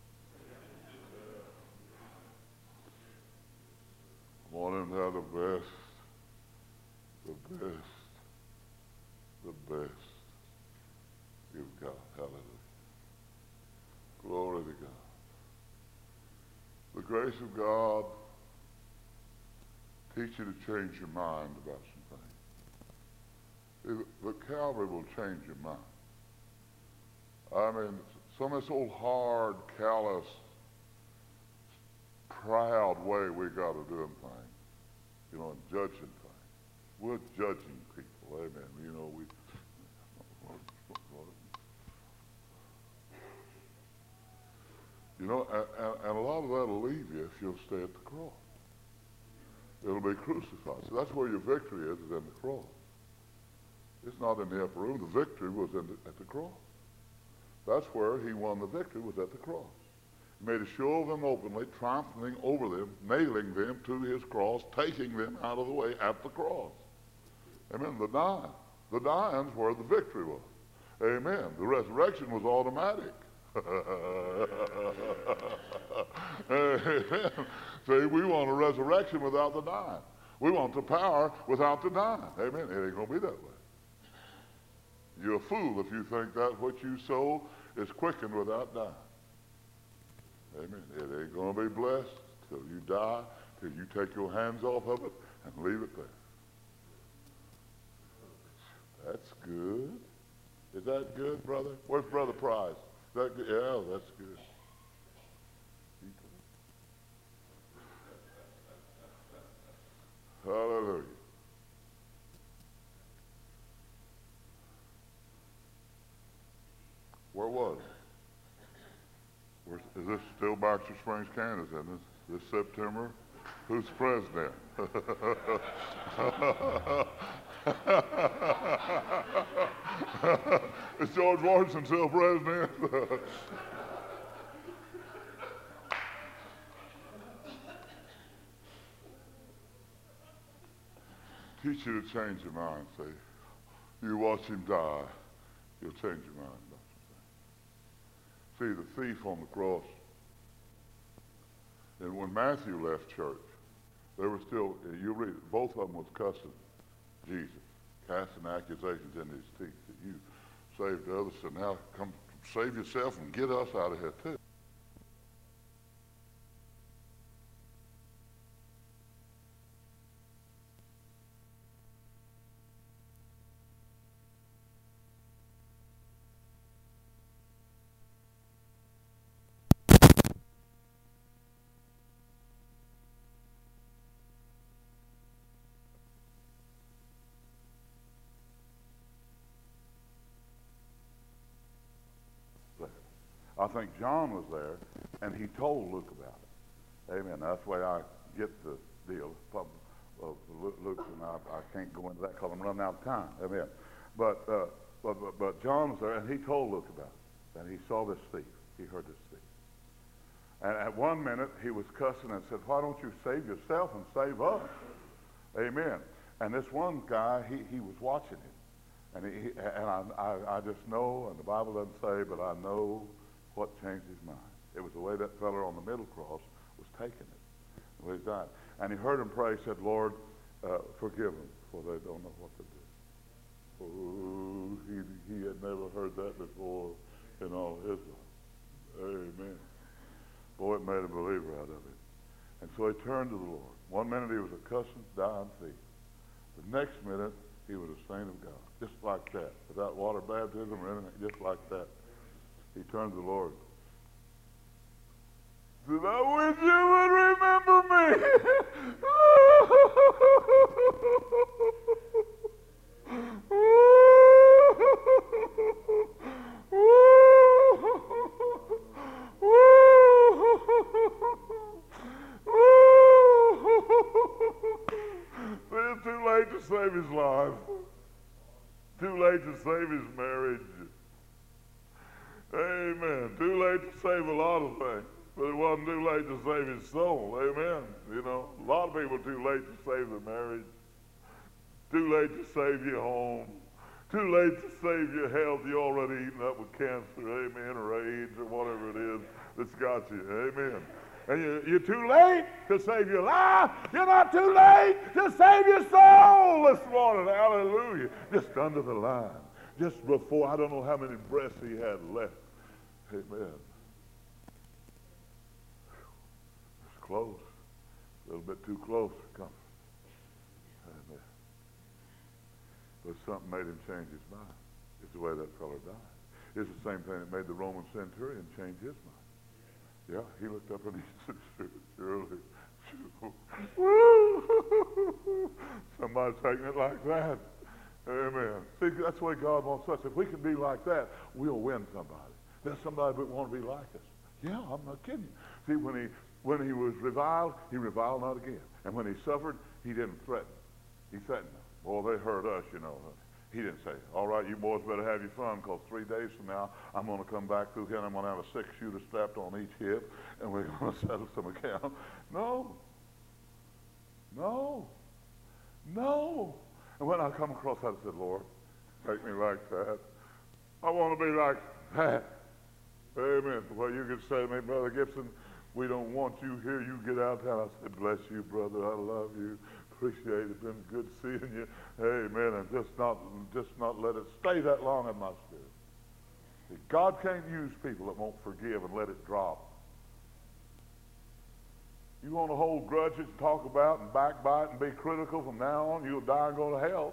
[SPEAKER 1] I want him to have the best, the best, the best you've got. Hallelujah. Glory to God. The grace of God teach you to change your mind about some things. The Calvary will change your mind. I mean, some of this old hard, callous, proud way we got to do things, you know, and judging things. We're judging people, amen. You know, we. You know, and, and a lot of that will leave you if you'll stay at the cross. It'll be crucified. So that's where your victory is, is in the cross. It's not in the upper room. The victory was in the, at the cross. That's where he won the victory, was at the cross. He made a show of them openly, triumphing over them, nailing them to his cross, taking them out of the way at the cross. Amen. The dying. The dying's where the victory was. Amen. The resurrection was automatic. Amen. See, we want a resurrection without the dying. We want the power without the dying. Amen. It ain't going to be that way. You're a fool if you think that what you sow is quickened without dying. Amen. It ain't going to be blessed till you die, till you take your hands off of it and leave it there. That's good. Is that good, brother? Where's Brother Price? Is that good? Yeah, that's good. Hallelujah. Where was it? Where's, is this still Baxter Springs, Kansas, isn't it? This September? Who's president? Is George Washington still president? Teach you to change your mind, see. You watch him die, you'll change your mind. See, the thief on the cross, and when Matthew left church, they were still, you read, both of them was cussing Jesus, casting accusations in his teeth that you saved others, so now come save yourself and get us out of here too. I think John was there, and he told Luke about it. Amen. That's the way I get the deal. Uh, Luke and I, I can't go into that because I'm running out of time. Amen. But, uh, but, but, but John was there, and he told Luke about it. And he saw this thief. He heard this thief. And at one minute, he was cussing and said, why don't you save yourself and save us? Amen. And this one guy, he, he was watching him. And, he, and I, I, I just know, and the Bible doesn't say, but I know what changed his mind. It was the way that fellow on the middle cross was taking it, the way he died. And he heard him pray, said, Lord, uh, forgive them, for they don't know what to do. Oh, he, he had never heard that before in all his life. Amen. Boy, it made a believer out of him. And so he turned to the Lord. One minute he was a cussing, dying thief. The next minute he was a saint of God. Just like that. Without water baptism or anything, just like that. He turned to the Lord. Said, I wish you would remember me. It's too late to save his life. Too late to save his marriage. Amen. Too late to save a lot of things. But it wasn't too late to save his soul. Amen. You know, a lot of people are too late to save their marriage. Too late to save your home. Too late to save your health. You're already eaten up with cancer, amen, or AIDS, or whatever it is that's got you. Amen. And you, you're too late to save your life. You're not too late to save your soul this morning. Hallelujah. Just under the line. Just before, I don't know how many breaths he had left. Amen. It's close. A little bit too close. Come. Amen. But something made him change his mind. It's the way that fellow died. It's the same thing that made the Roman centurion change his mind. Yeah, he looked up and he said, surely, surely. Somebody taking it like that. Amen. See, that's the way God wants us. If we can be like that, we'll win somebody. There's somebody that wants to be like us. Yeah, I'm not kidding you. See, when he when he was reviled, he reviled not again. And when he suffered, he didn't threaten. He threatened them. Well, they hurt us, you know. He didn't say, all right, you boys better have your fun, because three days from now, I'm going to come back through here and I'm going to have a six-shooter strapped on each hip, and we're going to settle some account. No. No. No. And when I come across that, I said, Lord, take me like that. I want to be like that. Amen. Well, you could say to me, Brother Gibson, we don't want you here. You get out of town. I said, bless you, brother. I love you. Appreciate it. It's been good seeing you. Amen. And just not, just not let it stay that long in my spirit. See, God can't use people that won't forgive and let it drop. You want to hold grudges, talk about and backbite and be critical from now on, you'll die and go to hell.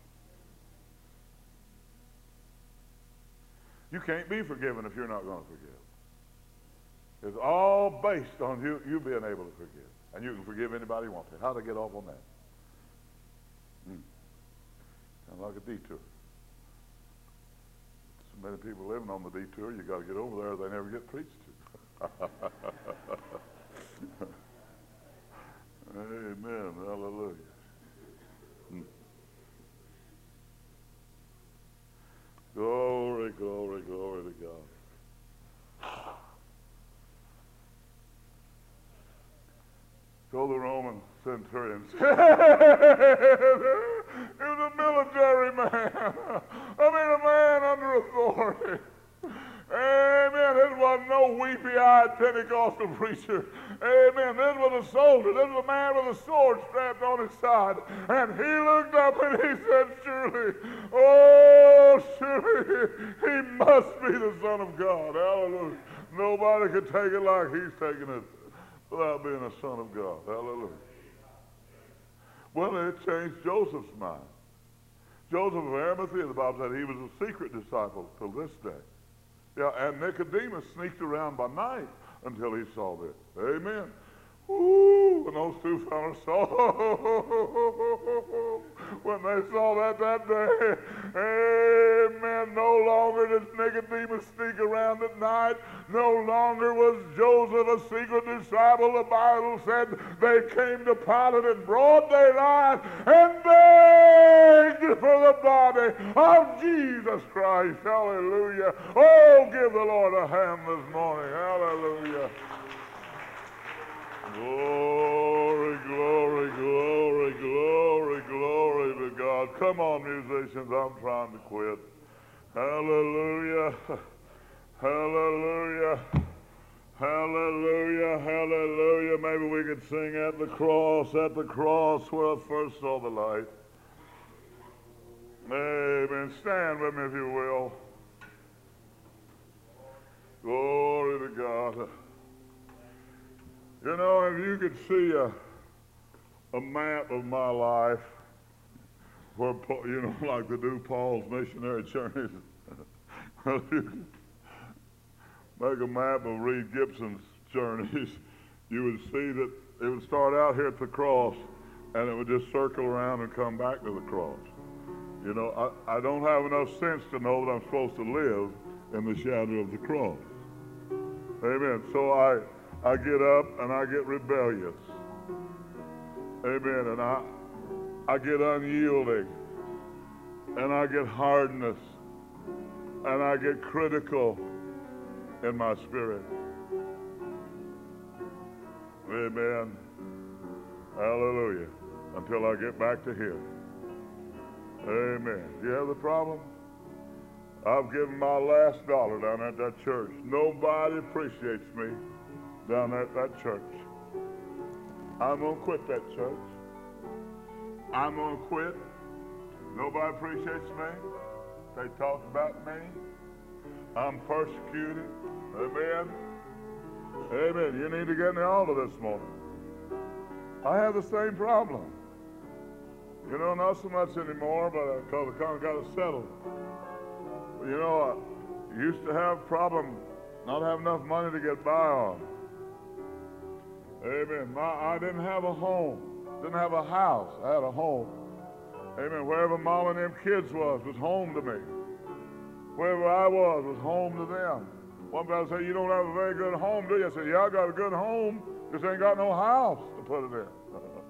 [SPEAKER 1] You can't be forgiven if you're not going to forgive. It's all based on you, you being able to forgive. And you can forgive anybody you want to. How to get off on that? Hmm. Kind of like a detour. So many people living on the detour, you got to get over there, they never get preached to. Amen. Hallelujah. Hmm. Glory, glory, glory to God. So the Roman centurion said, he was a military man. I mean, a man under authority. Amen. This wasn't no weepy-eyed Pentecostal preacher. Amen. This was a soldier. This was a man with a sword strapped on his side. And he looked up and he said, surely, oh, surely, he must be the Son of God. Hallelujah. Nobody could take it like he's taking it without being a son of God. Hallelujah. Well, it changed Joseph's mind. Joseph of Arimathea, the Bible said he was a secret disciple till this day. Yeah, and Nicodemus sneaked around by night until he saw this. Amen. Ooh, when those two fellows saw, when they saw that that day, amen, no longer does Nicodemus sneak around at night. No longer was Joseph a secret disciple. The Bible said they came to Pilate in broad daylight and begged for the body of Jesus Christ. Hallelujah. Oh, give the Lord a hand this morning. Hallelujah. Glory, glory, glory, glory, glory to God. Come on, musicians, I'm trying to quit. Hallelujah, hallelujah, hallelujah, hallelujah. Maybe we could sing at the cross, at the cross where I first saw the light. Amen. Stand with me if you will. Glory to God. You know, if you could see a, a map of my life, where, you know, like they do Paul's missionary journeys. Make a map of Reed Gibson's journeys. You would see that it would start out here at the cross, and it would just circle around and come back to the cross. You know, I, I don't have enough sense to know that I'm supposed to live in the shadow of the cross. Amen. So I, I get up and I get rebellious. Amen. And I, I get unyielding. And I get hardness. And I get critical in my spirit. Amen. Hallelujah. Until I get back to Him. Amen. Do you have the problem? I've given my last dollar down at that church. Nobody appreciates me down at that church. I'm going to quit that church. I'm going to quit. Nobody appreciates me. They talk about me. I'm persecuted. Amen. Amen. You need to get in the altar this morning. I have the same problem. You know, not so much anymore, but because I kind of got it settled. You know, I used to have problem not having enough money to get by on. Amen. My, I didn't have a home. Didn't have a house. I had a home. Amen. Wherever mom and them kids was, was home to me. Wherever I was, was home to them. One brother said, you don't have a very good home, do you? I said, yeah, I got a good home. Just ain't got no house to put it in.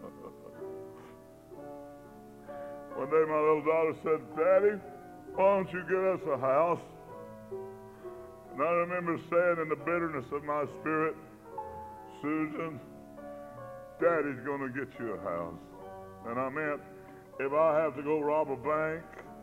[SPEAKER 1] One day my little daughter said, Daddy, why don't you get us a house? And I remember saying in the bitterness of my spirit, Susan, Daddy's going to get you a house. And I meant, if I have to go rob a bank,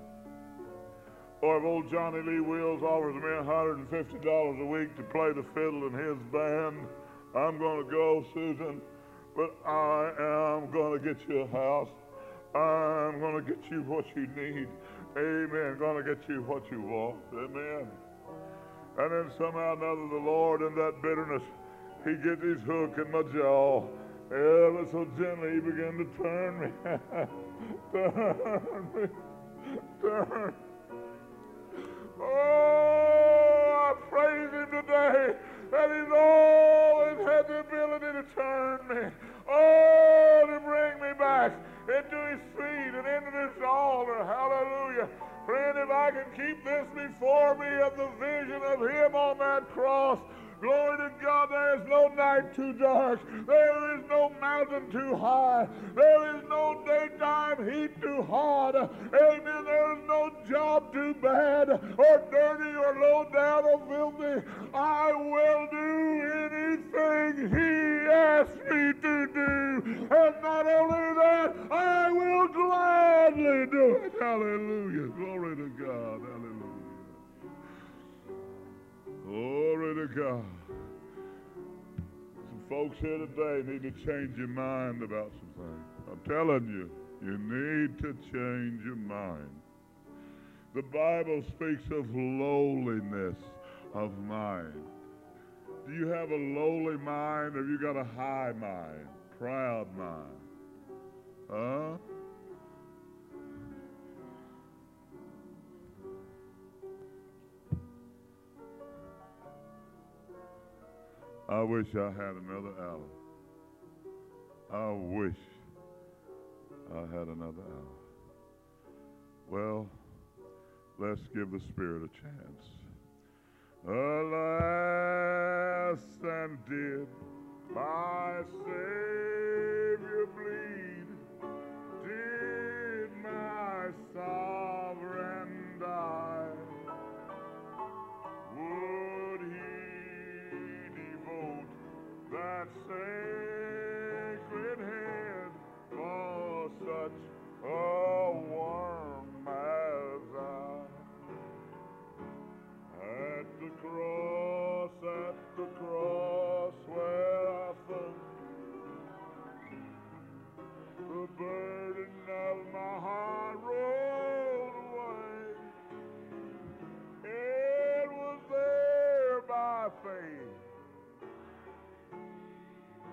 [SPEAKER 1] or if old Johnny Lee Wills offers me one hundred fifty dollars a week to play the fiddle in his band, I'm going to go, Susan, but I am going to get you a house. I'm going to get you what you need. Amen. Going to get you what you want. Amen. And then somehow or another, the Lord in that bitterness, He gets His hook in my jaw. Ever so gently, He began to turn me. turn me. Turn. Oh, I praise Him today that He's always had the ability to turn me. Oh, to bring me back into His feet and into this altar. Hallelujah. Friend, if I can keep this before me of the vision of Him on that cross, glory to God, there is no night too dark. There is no mountain too high. There is no daytime heat too hot. Amen. There is no job too bad or dirty or low down or filthy. I will do anything He asks me to do. And not only that, I will gladly do it. Hallelujah. Glory to God. Hallelujah. Glory to God. Some folks here today need to change your mind about some things. I'm telling you, you need to change your mind. The Bible speaks of lowliness of mind. Do you have a lowly mind, or have you got a high mind, proud mind? Huh? I wish I had another hour. I wish I had another hour. Well, let's give the Spirit a chance. Alas, and did my Savior bleed? Did my sovereign die? Would He devote that sacred head for such a worm as I? At the cross, at the cross where I fell, the burden of my heart rolled away. It was there by faith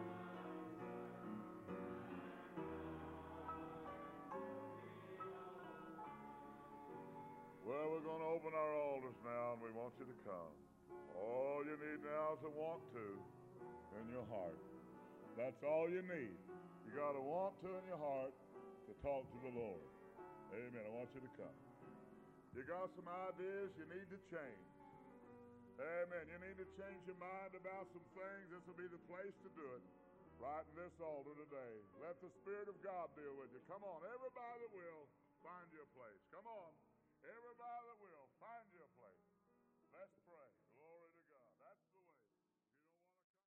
[SPEAKER 1] want you to come. All you need now is a want to in your heart. That's all you need. You got to want to in your heart to talk to the Lord. Amen. I want you to come. You got some ideas you need to change. Amen. You need to change your mind about some things. This will be the place to do it. Right in this altar today. Let the Spirit of God deal with you. Come on, everybody that will.